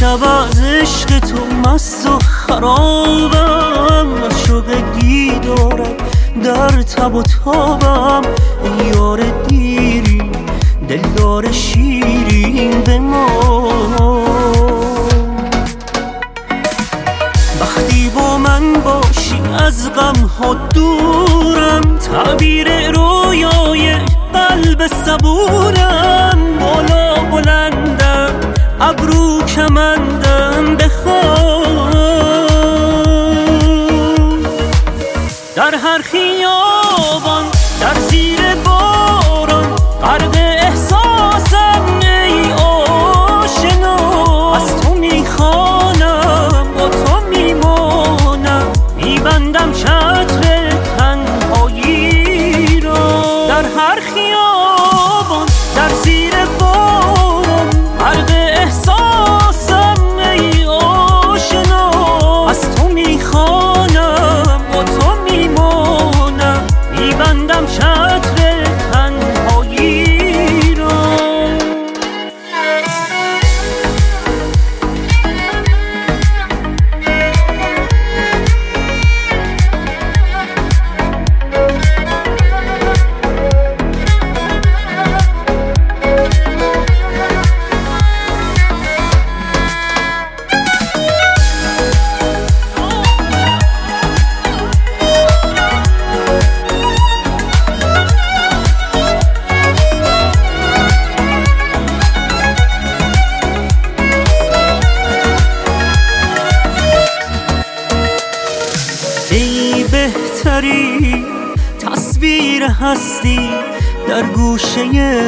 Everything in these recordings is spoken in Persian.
شب از عشق تو مست و خرابم، از شوق دیدارت در تب و تابم. ای یار دیری دلدار شیرین به ما، وقتی با من باشی از غم ها دورم. تعبیر رویای قلب صبورم، بالا بلندم ابرو کمندم بخوان. در هر خیابان در زیر باران غرق احساسم ای آشنا. از تو میخوانم با تو میمانم، میبندم چتر تنهایی را. در هر خیابان در زیر باران غرق احساسم ای آشنا. از تو میخوانم با تو میمانم، میبندم چتر تنهایی را. ای بهتری تصویر هستی، در گوشه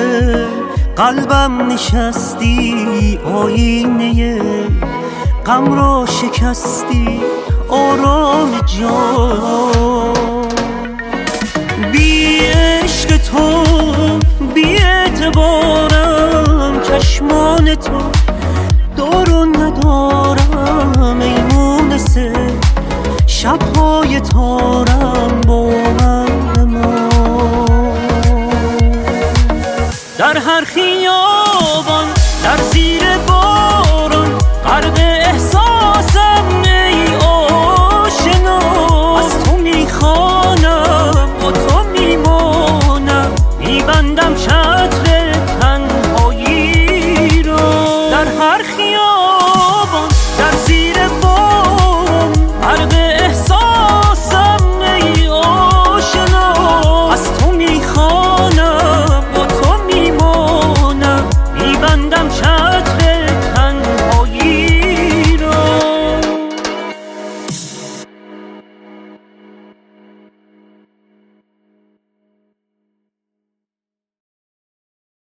قلبم نشستی. آینه غم را شکستی آرام جان. بی عشق تو بی اعتبارم، چشمان تو دار و ندارم. ای مونسه شبهای تارم با من بمان. در هر خیابان در زیر